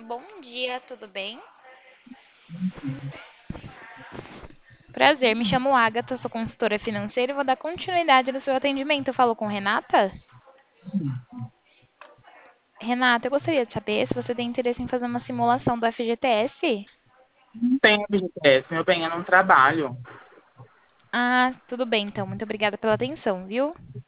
Bom dia, tudo bem? Prazer, me chamo Agatha, sou consultora financeira e vou dar continuidade no seu atendimento. Eu falo com Renata? Renata, eu gostaria de saber se você tem interesse em fazer uma simulação do FGTS. Não tenho BGS, meu bem, eu não trabalho. Ah, tudo bem então. Muito obrigada pela atenção, viu?